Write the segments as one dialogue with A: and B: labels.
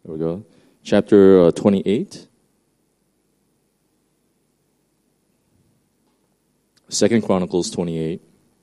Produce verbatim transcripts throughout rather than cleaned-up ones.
A: There we go. Chapter uh, twenty-eight. Second Chronicles twenty-eight.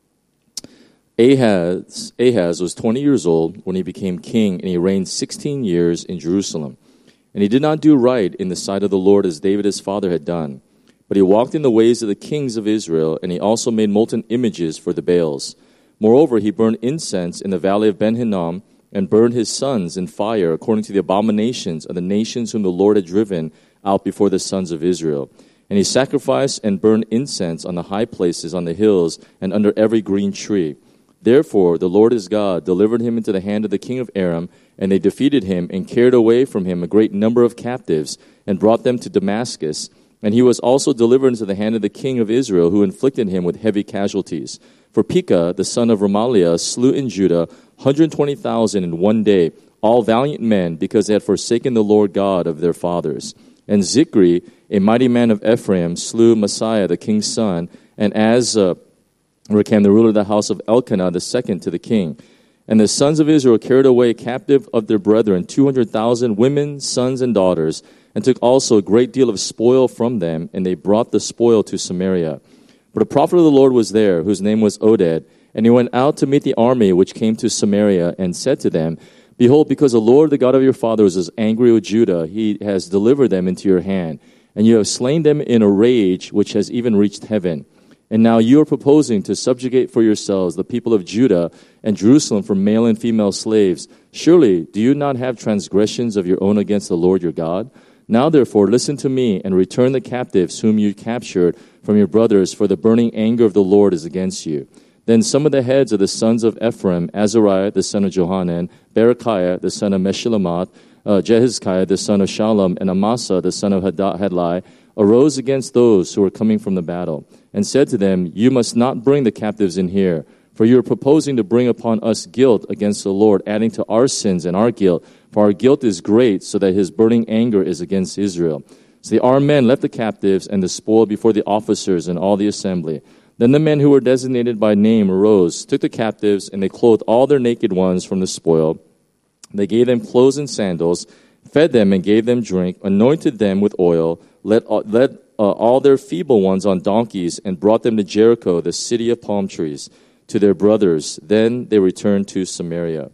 A: Ahaz, Ahaz was twenty years old when he became king, and he reigned sixteen years in Jerusalem. And he did not do right in the sight of the Lord as David his father had done. But he walked in the ways of the kings of Israel, and he also made molten images for the Baals. Moreover, he burned incense in the valley of Ben-Hinnom, and burned his sons in fire, according to the abominations of the nations whom the Lord had driven out before the sons of Israel. And he sacrificed and burned incense on the high places, on the hills, and under every green tree. Therefore, the Lord his God delivered him into the hand of the king of Aram, and they defeated him and carried away from him a great number of captives, and brought them to Damascus. And he was also delivered into the hand of the king of Israel, who inflicted him with heavy casualties. For Pekah, the son of Remaliah, slew in Judah one hundred twenty thousand in one day, all valiant men, because they had forsaken the Lord God of their fathers. And Zikri, a mighty man of Ephraim, slew Messiah, the king's son, and as uh, became the ruler of the house of Elkanah, the second to the king. And the sons of Israel carried away captive of their brethren two hundred thousand women, sons, and daughters, and took also a great deal of spoil from them, and they brought the spoil to Samaria. But a prophet of the Lord was there, whose name was Oded, and he went out to meet the army which came to Samaria, and said to them, Behold, because the Lord, the God of your fathers, is angry with Judah, he has delivered them into your hand, and you have slain them in a rage which has even reached heaven. And now you are proposing to subjugate for yourselves the people of Judah and Jerusalem for male and female slaves. Surely, do you not have transgressions of your own against the Lord your God? Now, therefore, listen to me, and return the captives whom you captured from your brothers, for the burning anger of the Lord is against you. Then some of the heads of the sons of Ephraim, Azariah the son of Johanan, Berechiah the son of Meshillemoth, uh, Jehizkiah the son of Shallum, and Amasa the son of Hadlai, arose against those who were coming from the battle, and said to them, You must not bring the captives in here, for you are proposing to bring upon us guilt against the Lord, adding to our sins and our guilt. For our guilt is great, so that his burning anger is against Israel. So the armed men left the captives and the spoil before the officers and all the assembly. Then the men who were designated by name arose, took the captives, and they clothed all their naked ones from the spoil. They gave them clothes and sandals, fed them and gave them drink, anointed them with oil, led, uh, led uh, all their feeble ones on donkeys, and brought them to Jericho, the city of palm trees, to their brothers. Then they returned to Samaria.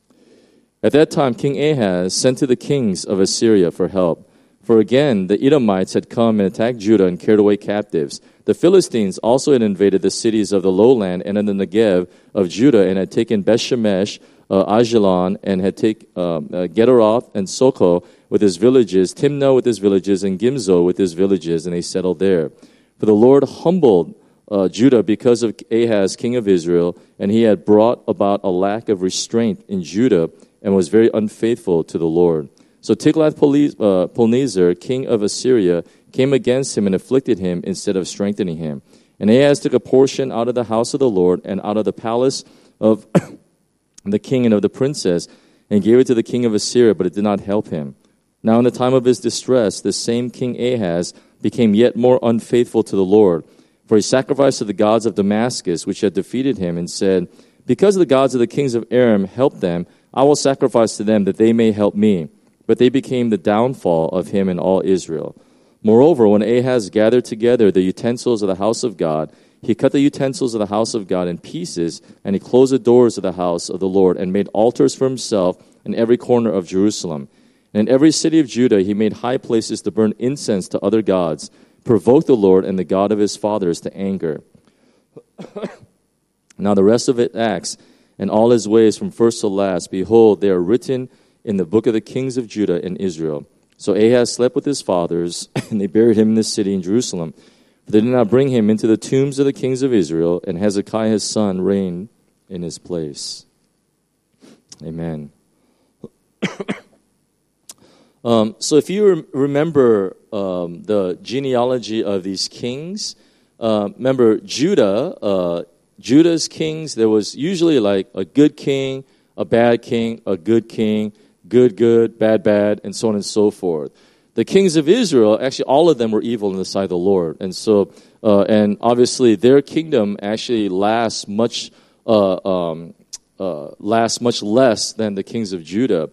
A: At that time, King Ahaz sent to the kings of Assyria for help. For again, the Edomites had come and attacked Judah and carried away captives. The Philistines also had invaded the cities of the lowland and in the Negev of Judah, and had taken Bethshemesh, uh, Ajalon, and had taken uh, uh, Gederoth and Soko with his villages, Timnah with his villages, and Gimzo with his villages, and they settled there. For the Lord humbled uh, Judah because of Ahaz, king of Israel, and he had brought about a lack of restraint in Judah, and was very unfaithful to the Lord. So Tiglath-Pileser, king of Assyria, came against him and afflicted him instead of strengthening him. And Ahaz took a portion out of the house of the Lord and out of the palace of the king and of the princess, and gave it to the king of Assyria, but it did not help him. Now in the time of his distress, the same king Ahaz became yet more unfaithful to the Lord. For he sacrificed to the gods of Damascus, which had defeated him, and said, Because the gods of the kings of Aram helped them, I will sacrifice to them that they may help me. But they became the downfall of him and all Israel. Moreover, when Ahaz gathered together the utensils of the house of God, he cut the utensils of the house of God in pieces, and he closed the doors of the house of the Lord, and made altars for himself in every corner of Jerusalem. And in every city of Judah he made high places to burn incense to other gods, provoked the Lord and the God of his fathers to anger. Now the rest of it acts, and all his ways from first to last, behold, they are written in the book of the kings of Judah and Israel. So Ahaz slept with his fathers, and they buried him in this city in Jerusalem. But they did not bring him into the tombs of the kings of Israel, and Hezekiah his son reigned in his place. Amen. um, so if you re- remember um, the genealogy of these kings, uh, remember Judah, uh, Judah's kings, there was usually like a good king, a bad king, a good king, good, good, bad, bad, and so on and so forth. The kings of Israel, actually all of them were evil in the sight of the Lord. And so, uh, and obviously their kingdom actually lasts much, uh, um, uh, lasts much less than the kings of Judah.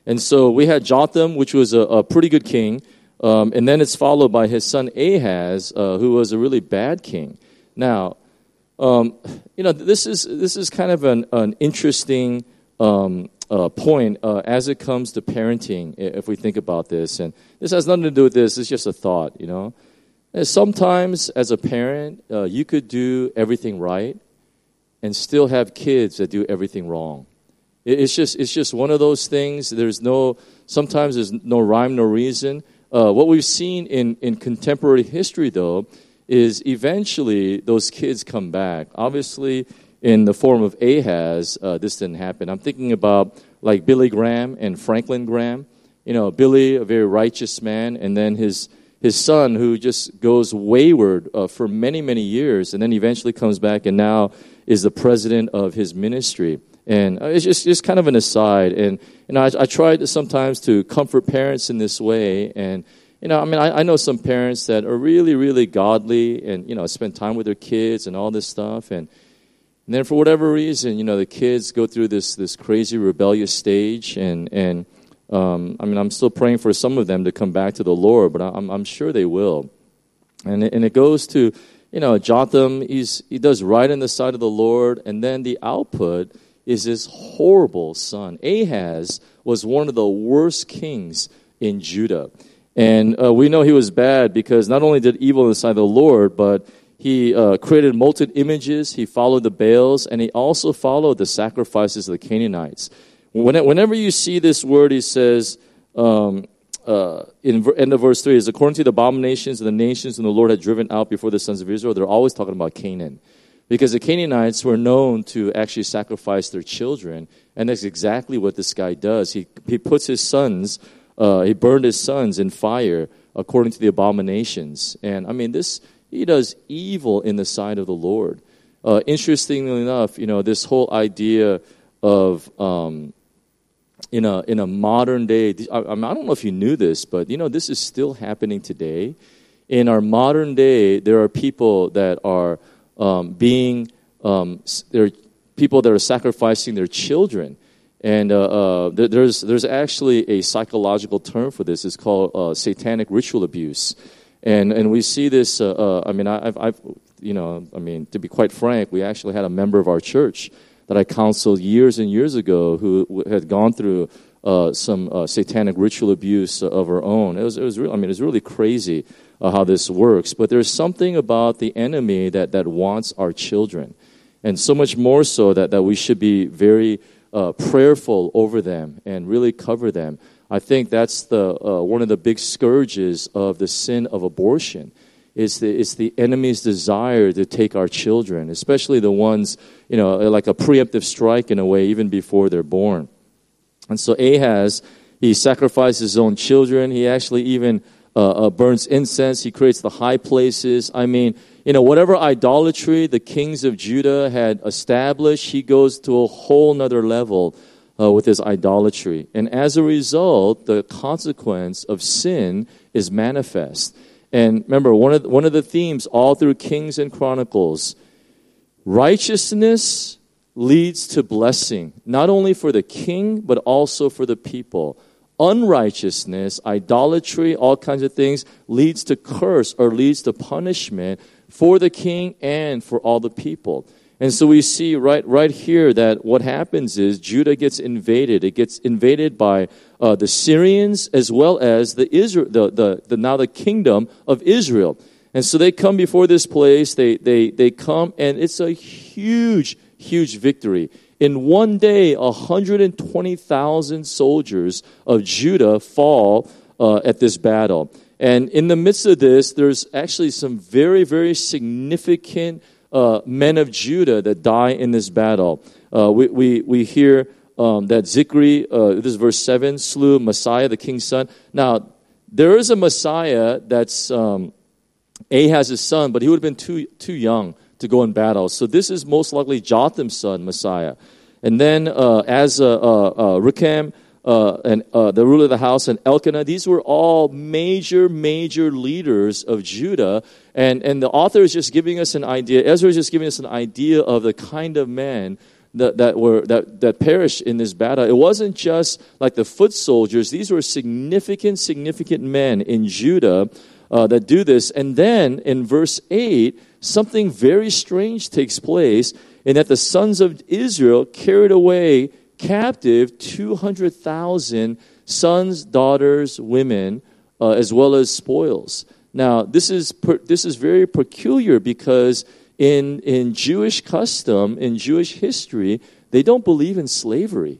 A: And so we had Jotham, which was a, a pretty good king, um, and then it's followed by his son Ahaz, uh, who was a really bad king. Now, um, you know, this is this is kind of an, an interesting um, uh, point uh, as it comes to parenting, if we think about this. And this has nothing to do with this. It's just a thought, you know. And sometimes, as a parent, uh, you could do everything right and still have kids that do everything wrong. It's just it's just one of those things. There's no sometimes there's no rhyme, no reason. Uh, what we've seen in, in contemporary history, though, is eventually those kids come back. Obviously, in the form of Ahaz, uh, this didn't happen. I'm thinking about like Billy Graham and Franklin Graham. You know, Billy, a very righteous man, and then his his son, who just goes wayward uh, for many, many years, and then eventually comes back and now is the president of his ministry. And it's just, just kind of an aside. And, you know, I, I try to sometimes to comfort parents in this way. And, you know, I mean, I, I know some parents that are really, really godly and, you know, spend time with their kids and all this stuff. And, and then for whatever reason, you know, the kids go through this this crazy rebellious stage. And, and um, I mean, I'm still praying for some of them to come back to the Lord, but I'm, I'm sure they will. And it, and it goes to, you know, Jotham, he's, he does right in the sight of the Lord. And then the output is this horrible son. Ahaz was one of the worst kings in Judah. And uh, we know he was bad because not only did evil in the sight of the Lord, but he uh, created molten images, he followed the Baals, and he also followed the sacrifices of the Canaanites. When, whenever you see this word, he says, um, uh, in ver- end of verse three, is according to the abominations of the nations whom the Lord had driven out before the sons of Israel, they're always talking about Canaan. Because the Canaanites were known to actually sacrifice their children, and that's exactly what this guy does. He he puts his sons, uh, he burned his sons in fire according to the abominations. And I mean, this he does evil in the sight of the Lord. Uh, interestingly enough, you know, this whole idea of um, in a in a modern day, I, I don't know if you knew this, but you know, this is still happening today. In our modern day, there are people that are Um, being, um, there are people that are sacrificing their children, and uh, uh, there, there's there's actually a psychological term for this. It's called uh, satanic ritual abuse, and and we see this. Uh, uh, I mean, I, I've, I've, you know, I mean, to be quite frank, we actually had a member of our church that I counseled years and years ago who had gone through uh, some uh, satanic ritual abuse of her own. It was it was real. I mean, it's really crazy. Uh, how this works, but there's something about the enemy that, that wants our children, and so much more so that, that we should be very uh, prayerful over them and really cover them. I think that's the uh, one of the big scourges of the sin of abortion. It's the it's the enemy's desire to take our children, especially the ones, you know, like a preemptive strike in a way, even before they're born. And so Ahaz, he sacrificed his own children. He actually even Uh, uh, burns incense. He creates the high places. I mean, you know, whatever idolatry the kings of Judah had established, he goes to a whole nother level uh, with his idolatry. And as a result, the consequence of sin is manifest. And remember, one of the, one of the themes all through Kings and Chronicles, righteousness leads to blessing, not only for the king, but also for the people. Unrighteousness, idolatry, all kinds of things leads to curse or leads to punishment for the king and for all the people. And so we see right right here that what happens is Judah gets invaded. It gets invaded by uh, the Syrians as well as the Israel, the, the the now the kingdom of Israel. And so they come before this place. They they they come, and it's a huge huge victory. In one day, one hundred twenty thousand soldiers of Judah fall uh, at this battle. And in the midst of this, there's actually some very, very significant uh, men of Judah that die in this battle. Uh, we, we, we hear um, that Zikri, uh, this is verse seven, slew Messiah, the king's son. Now, there is a Messiah that's um, Ahaz's son, but he would have been too too young to go in battle. So this is most likely Jotham's son, Messiah. And then uh, as uh, uh, uh, Recham, uh, and uh, the ruler of the house, and Elkanah, these were all major, major leaders of Judah. And, and the author is just giving us an idea, Ezra is just giving us an idea of the kind of men that, that were that, that perished in this battle, it wasn't just like the foot soldiers. These were significant, significant men in Judah uh, that do this. And then in verse eight, something very strange takes place, in that the sons of Israel carried away captive two hundred thousand sons, daughters, women, uh, as well as spoils. Now, this is per, this is very peculiar because in in Jewish custom, in Jewish history, they don't believe in slavery.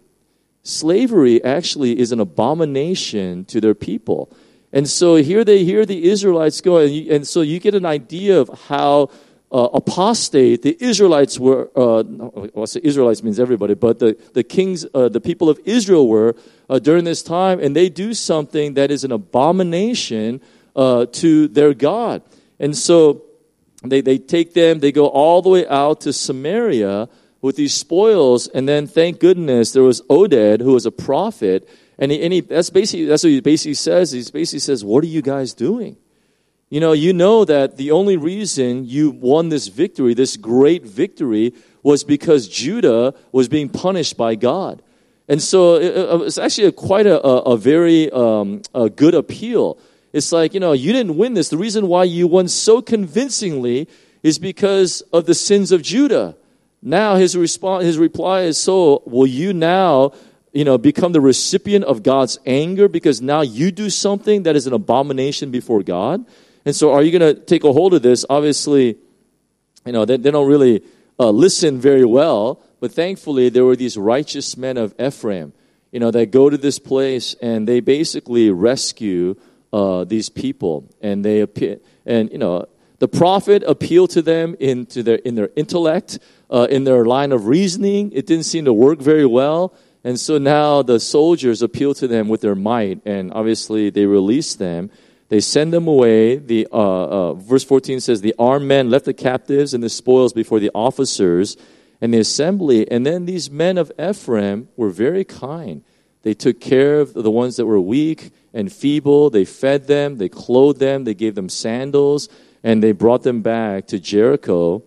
A: Slavery actually is an abomination to their people. And so here they hear the Israelites go, and, you, and so you get an idea of how uh, apostate the Israelites were. Uh, well, I say Israelites means everybody, but the the kings, uh, the people of Israel were uh, during this time, and they do something that is an abomination uh, to their God. And so they they take them, they go all the way out to Samaria with these spoils, and then thank goodness there was Oded, who was a prophet, and he, and he that's basically that's what he basically says. He basically says, "What are you guys doing? You know, you know that the only reason you won this victory, this great victory, was because Judah was being punished by God." And so it, it's actually a, quite a, a, a very um, a good appeal. It's like, you know, you didn't win this. The reason why you won so convincingly is because of the sins of Judah. Now his response, his reply is, so will you now, you know, become the recipient of God's anger because now you do something that is an abomination before God? And so are you going to take a hold of this? Obviously, you know, they, they don't really uh, listen very well, but thankfully there were these righteous men of Ephraim, you know, that go to this place and they basically rescue uh, these people. And they appear, and, you know, the prophet appealed to them into their, in their intellect, uh, in their line of reasoning. It didn't seem to work very well. And so now the soldiers appeal to them with their might, and obviously they release them. They send them away. The uh, uh, verse fourteen says, the armed men left the captives and the spoils before the officers and the assembly. And then these men of Ephraim were very kind. They took care of the ones that were weak and feeble. They fed them. They clothed them. They gave them sandals. And they brought them back to Jericho,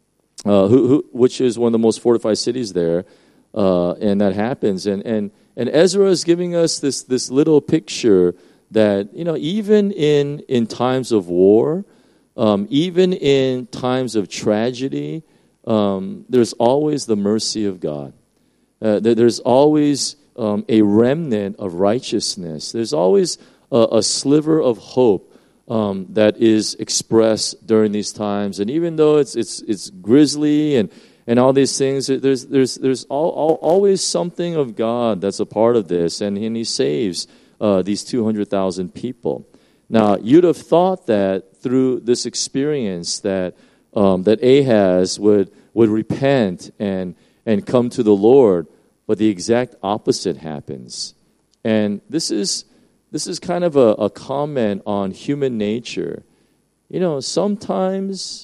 A: uh, who, who, which is one of the most fortified cities there. Uh, and that happens. And, and, and Ezra is giving us this, this little picture that, you know, even in, in times of war, um, even in times of tragedy, um, there's always the mercy of God. Uh, there, there's always um, a remnant of righteousness. There's always a, a sliver of hope um, that is expressed during these times. And even though it's it's it's grisly and, and all these things, there's there's there's all, all, always something of God that's a part of this, and, and He saves Uh, these two hundred thousand people. Now, you'd have thought that through this experience that um, that Ahaz would would repent and and come to the Lord, but the exact opposite happens. And this is this is kind of a, a comment on human nature. You know, sometimes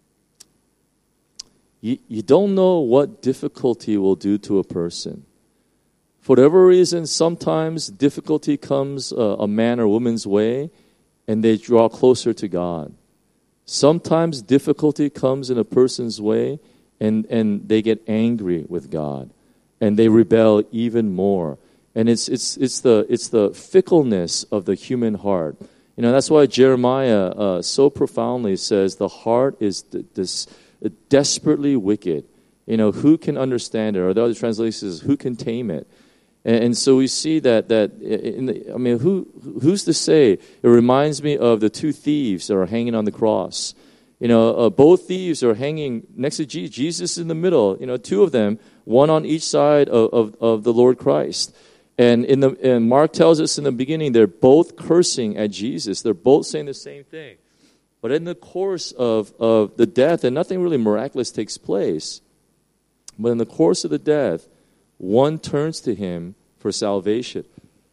A: you, you don't know what difficulty will do to a person. For whatever reason, sometimes difficulty comes uh, a man or woman's way, and they draw closer to God. Sometimes difficulty comes in a person's way, and, and they get angry with God, and they rebel even more. And it's it's it's the it's the fickleness of the human heart. You know, that's why Jeremiah uh, so profoundly says the heart is d- dis- desperately wicked. You know, who can understand it? Or the other translations, who can tame it? And so we see that that in the, I mean, who who's to say? It reminds me of the two thieves that are hanging on the cross. You know, uh, both thieves are hanging next to Jesus. Jesus in the middle. You know, two of them, one on each side of, of, of the Lord Christ. And in the and Mark tells us in the beginning, they're both cursing at Jesus. They're both saying the same thing. But in the course of of the death, and nothing really miraculous takes place, but in the course of the death, one turns to Him for salvation.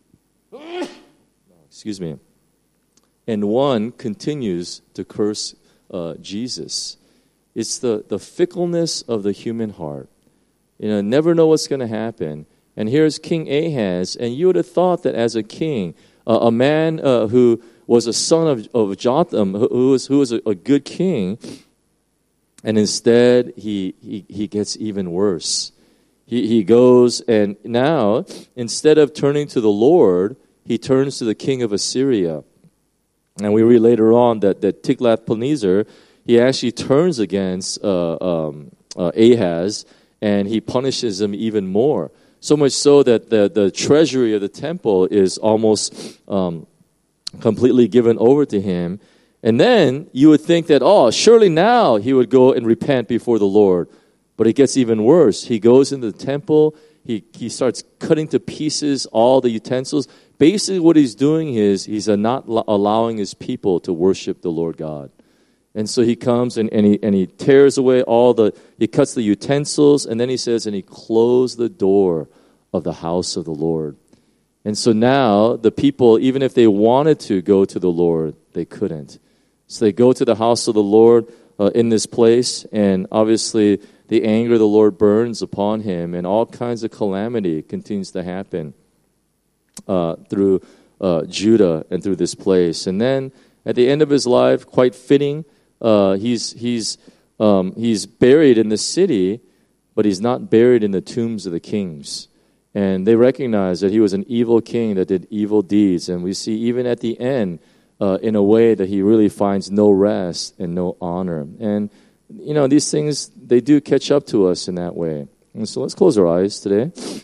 A: Excuse me. And one continues to curse uh, Jesus. It's the, the fickleness of the human heart. You know, never know what's going to happen. And here's King Ahaz, and you would have thought that as a king, uh, a man uh, who was a son of, of Jotham, who, who was, who was a, a good king, and instead he, he, he gets even worse. he, he goes, and now, instead of turning to the Lord, he turns to the king of Assyria. And we read later on that, that Tiglath-Pileser, he actually turns against uh, um, uh, Ahaz, and he punishes him even more. So much so that the, the treasury of the temple is almost um, completely given over to him. And then you would think that, oh, surely now he would go and repent before the Lord. But it gets even worse. He goes into the temple. He, he starts cutting to pieces all the utensils. Basically what he's doing is he's not allowing his people to worship the Lord God. And so he comes and, and, he, and he tears away all the, he cuts the utensils, and then he says, and he closed the door of the house of the Lord. And so now the people, even if they wanted to go to the Lord, they couldn't. So they go to the house of the Lord uh, in this place, and obviously the anger of the Lord burns upon him, and all kinds of calamity continues to happen uh, through uh, Judah and through this place. And then at the end of his life, quite fitting, uh, he's he's um, he's buried in the city, but he's not buried in the tombs of the kings. And they recognize that he was an evil king that did evil deeds. And we see even at the end, uh, in a way that he really finds no rest and no honor. And you know, these things, they do catch up to us in that way. And so let's close our eyes today. It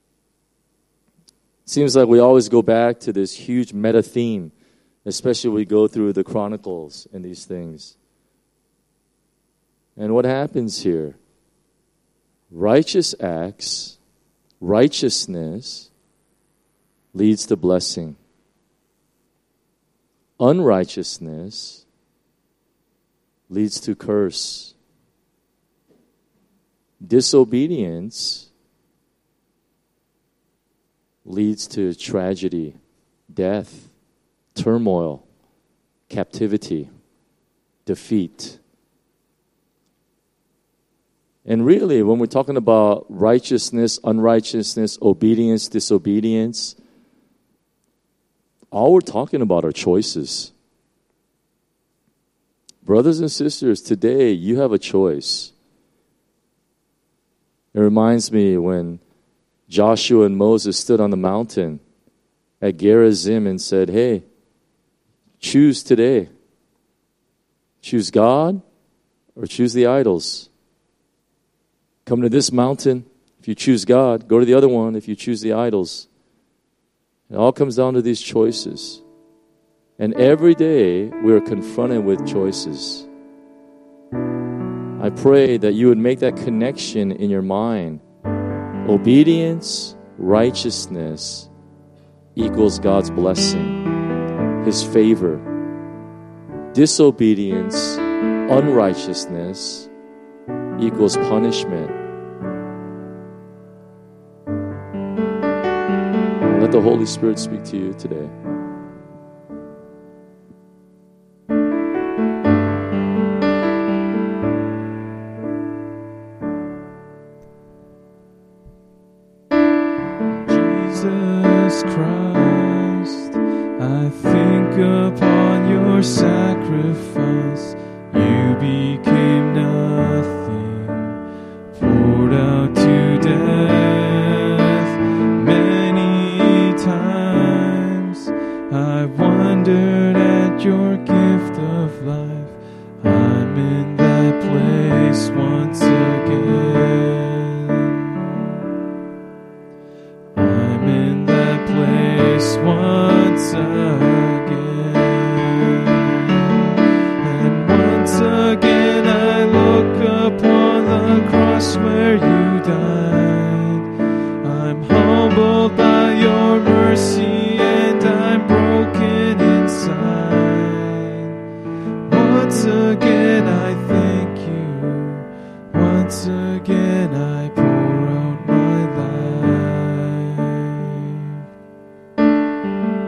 A: seems like we always go back to this huge meta theme, especially when we go through the Chronicles and these things. And what happens here? Righteous acts, righteousness leads to blessing. Unrighteousness leads to curse. Disobedience leads to tragedy, death, turmoil, captivity, defeat. And really, when we're talking about righteousness, unrighteousness, obedience, disobedience, all we're talking about are choices. Brothers and sisters, today you have a choice. It reminds me when Joshua and Moses stood on the mountain at Gerizim and said, hey, choose today. Choose God or choose the idols. Come to this mountain if you choose God. Go to the other one if you choose the idols. It all comes down to these choices. And every day we are confronted with choices. I pray that you would make that connection in your mind. Obedience, righteousness equals God's blessing, His favor. Disobedience, unrighteousness equals punishment. Let the Holy Spirit speak to you today.
B: Jesus Christ, I think upon your sacrifice. You became nothing, poured out to death. Many times I wondered at your gift of life. I'm in that place once again. I'm in that place once again. And once again I look upon the cross where you died. I'm humbled by your mercy and I'm broken inside. Once again I thank you. Once again I pour out my life.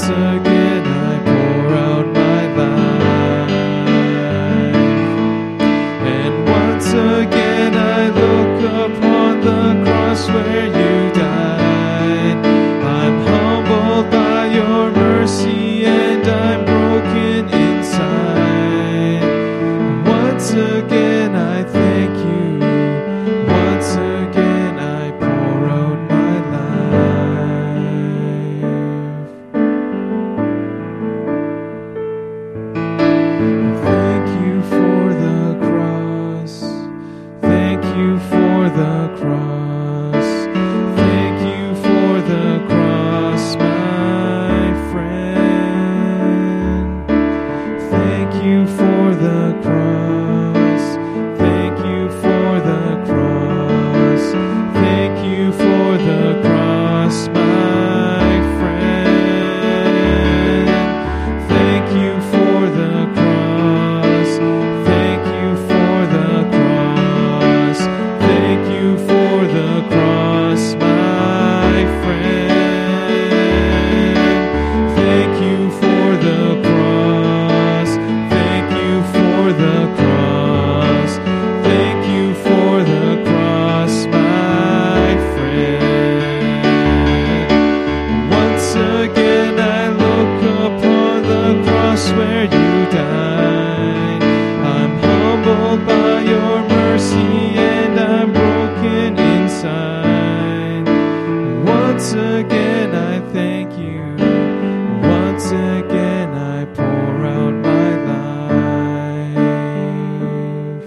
B: once again I pour out my life. And once again I look upon the cross where you died. I'm humbled by your mercy and I'm broken inside. Once again I thank you. Once again I pour out my life. Thank you for the cross. Thank you for the cross. Thank you for the cross, my friend. Thank you for the cross. Thank you for the cross. Thank you for the cross, my friend. Thank you for the cross. Thank you for the cross. Thank you for the cross, my friend. Thank you for the cross. Thank you for the cross. Thank you for the cross, my friend. Once again I look upon the cross where you died. I'm humbled by your mercy and I'm broken inside. Once again I thank you. Once again I pour out my life.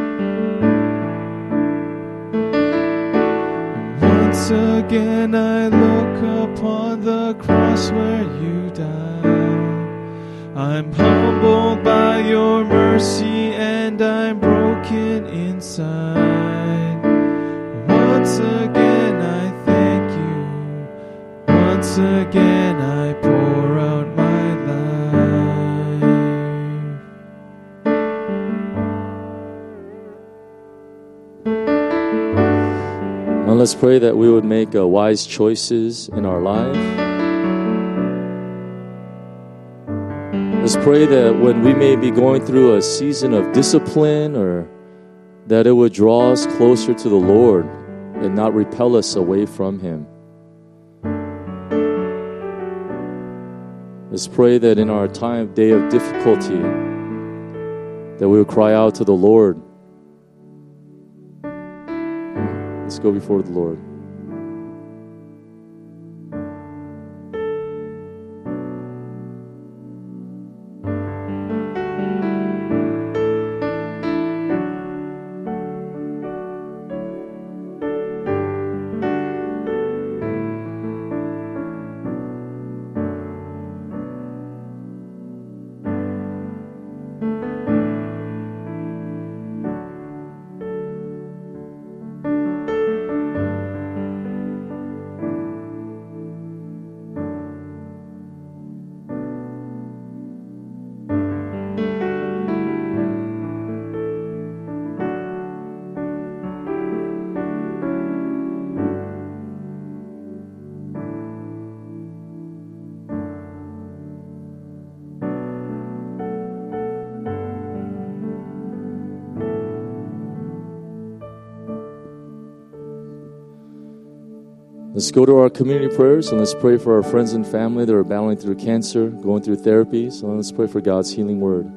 B: Once again I look upon the cross where you died. I'm humbled by your mercy and I'm broken inside. Once again I thank you. Once again I pour out my life.
A: Now let's pray that we would make uh, wise choices in our life. Let's pray that when we may be going through a season of discipline, or that it would draw us closer to the Lord and not repel us away from Him. Let's pray that in our time, day of difficulty, that we will cry out to the Lord. Let's go before the Lord. Let's go to our community prayers and let's pray for our friends and family that are battling through cancer, going through therapy. So let's pray for God's healing word.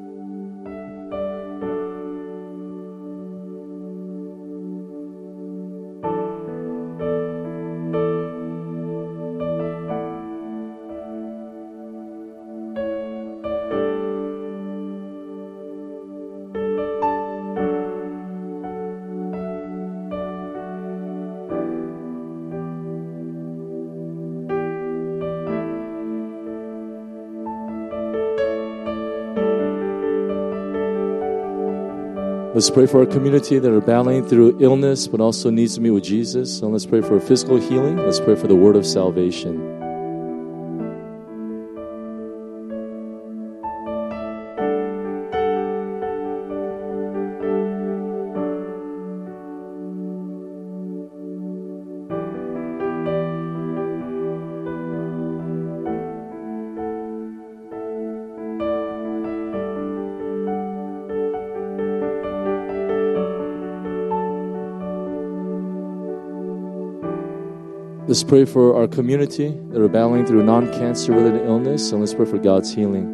A: Let's pray for our community that are battling through illness but also needs to meet with Jesus. So let's pray for physical healing. Let's pray for the word of salvation. Let's pray for our community that are battling through non-cancer related illness, and let's pray for God's healing.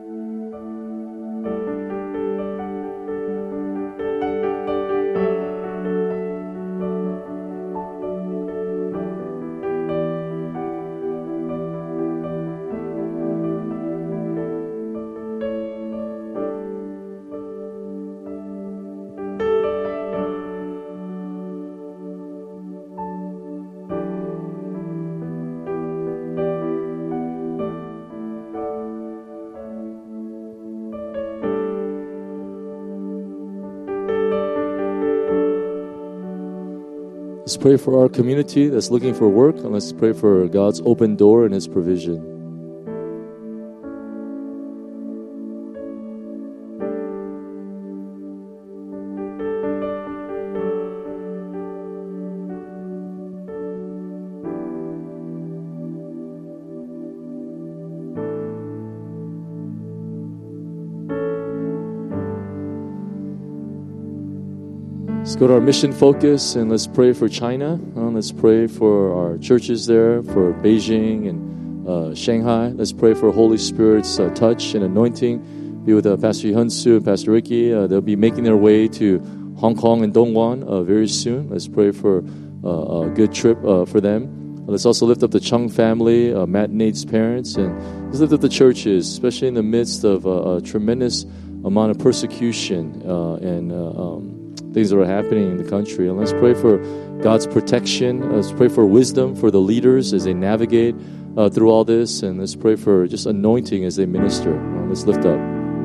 A: Let's pray for our community that's looking for work, and let's pray for God's open door and His provision. Let's go to our mission focus and let's pray for China. Uh, let's pray for our churches there, for Beijing and uh, Shanghai. Let's pray for Holy Spirit's uh, touch and anointing. Be with uh, Pastor Hyunsu and Pastor Ricky. Uh, they'll be making their way to Hong Kong and Dongguan uh, very soon. Let's pray for uh, a good trip uh, for them. Let's also lift up the Chung family, uh, Matt and Nate's parents, and let's lift up the churches, especially in the midst of uh, a tremendous amount of persecution uh, and uh, um, things that are happening in the country. And let's pray for God's protection. Let's pray for wisdom for the leaders as they navigate uh, through all this. And let's pray for just anointing as they minister. Uh, let's lift up.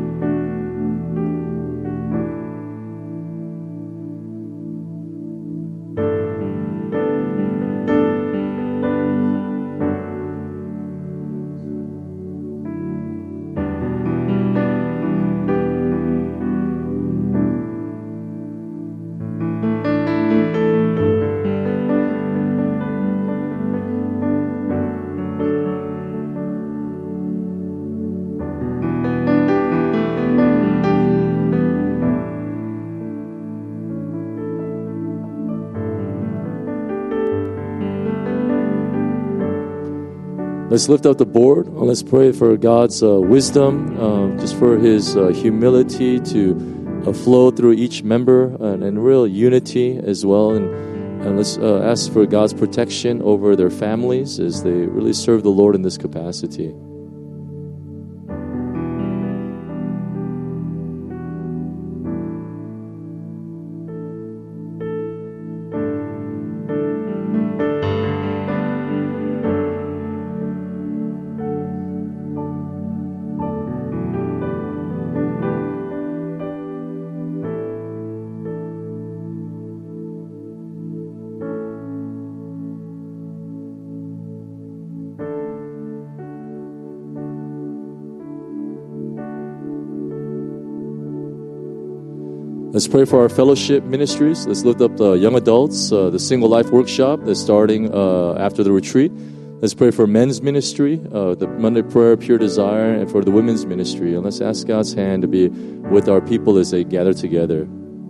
A: Let's lift up the board. Let's pray for God's uh, wisdom, uh, just for His uh, humility to uh, flow through each member and, and real unity as well. And, and let's uh, ask for God's protection over their families as they really serve the Lord in this capacity. Let's pray for our fellowship ministries. Let's lift up the young adults, uh, the Single Life Workshop that's starting uh, after the retreat. Let's pray for men's ministry, uh, the Monday Prayer, Pure Desire, and for the women's ministry. And let's ask God's hand to be with our people as they gather together.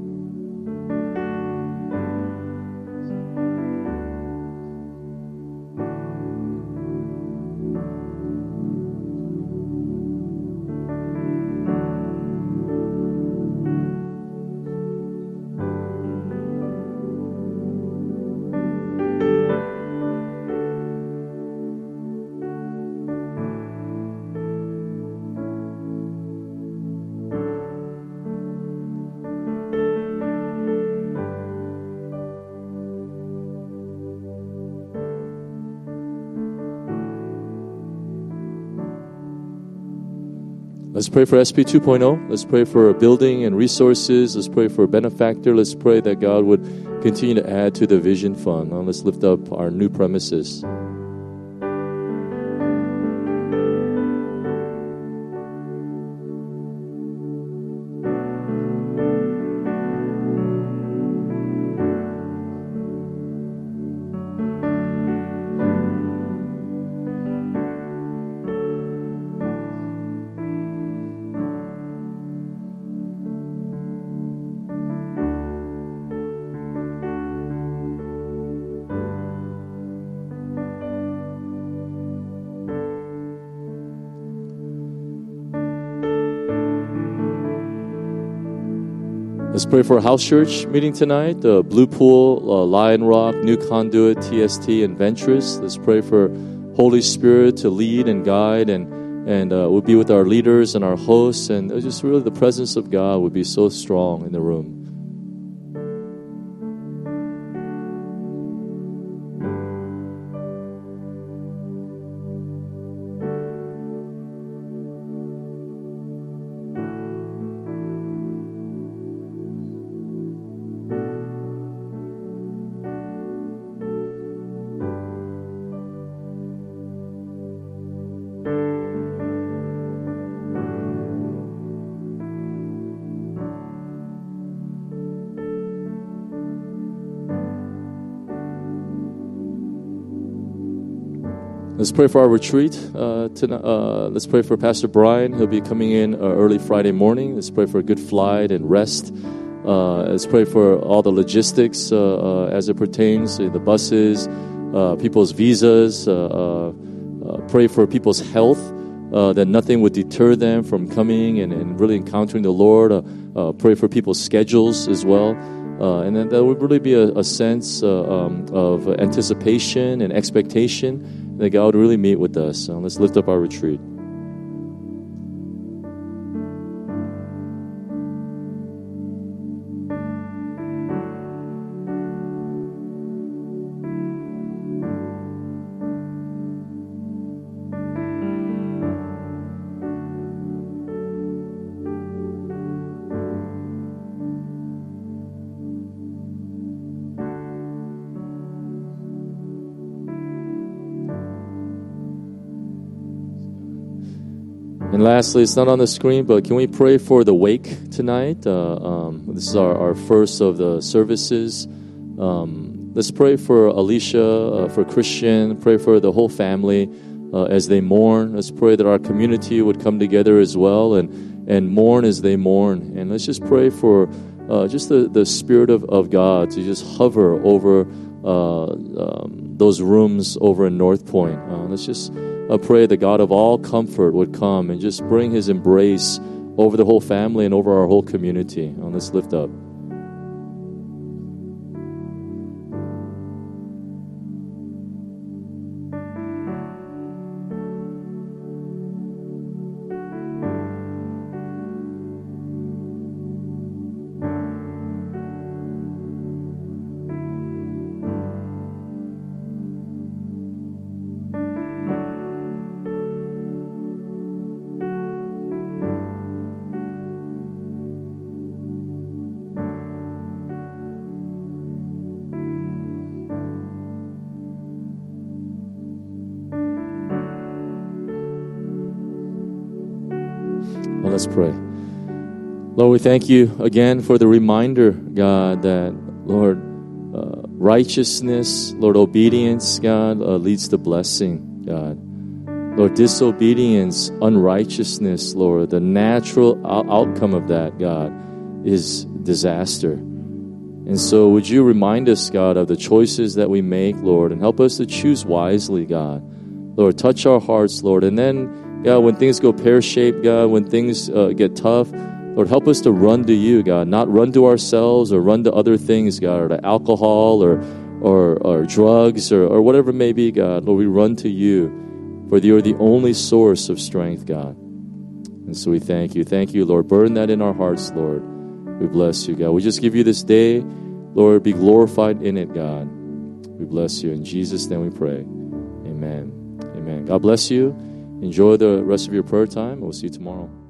A: Let's pray for S P two point oh. Let's pray for building and resources. Let's pray for a benefactor. Let's pray that God would continue to add to the vision fund. Now let's lift up our new premises. Let's pray for a house church meeting tonight. Uh, Blue Pool, uh, Lion Rock, New Conduit, T S T, and Ventress. Let's pray for Holy Spirit to lead and guide, and and uh, we'll be with our leaders and our hosts, and just really the presence of God would be so strong in the room. Let's pray for our retreat. Uh, tonight, uh, let's pray for Pastor Brian. He'll be coming in uh, early Friday morning. Let's pray for a good flight and rest. Uh, let's pray for all the logistics uh, uh, as it pertains to the buses, uh, people's visas. Uh, uh, uh, pray for people's health, uh, that nothing would deter them from coming and, and really encountering the Lord. Uh, uh, pray for people's schedules as well. Uh, and then there would really be a, a sense uh, um, of anticipation and expectation that God would really meet with us. So let's lift up our retreat. And lastly, it's not on the screen, but can we pray for the wake tonight? Uh, um, this is our, our first of the services. Um, let's pray for Alicia, uh, for Christian, pray for the whole family uh, as they mourn. Let's pray that our community would come together as well and, and mourn as they mourn. And let's just pray for uh, just the, the Spirit of, of God to just hover over uh, um, those rooms over in North Point. Uh, let's just I pray the God of all comfort would come and just bring His embrace over the whole family and over our whole community. And let's lift up. Well, let's pray. Lord, we thank you again for the reminder, God, that, Lord, uh, righteousness, Lord, obedience, God, uh, leads to blessing, God. Lord, disobedience, unrighteousness, Lord, the natural out- outcome of that, God, is disaster. And so would you remind us, God, of the choices that we make, Lord, and help us to choose wisely, God. Lord, touch our hearts, Lord, and then God, when things go pear-shaped, God, when things uh, get tough, Lord, help us to run to you, God, not run to ourselves or run to other things, God, or to alcohol or or, or drugs or, or whatever it may be, God. Lord, we run to you, for you are the only source of strength, God. And so we thank you. Thank you, Lord. Burn that in our hearts, Lord. We bless you, God. We just give you this day. Lord, be glorified in it, God. We bless you. In Jesus' name we pray. Amen. Amen. God bless you. Enjoy the rest of your prayer time. We'll see you tomorrow.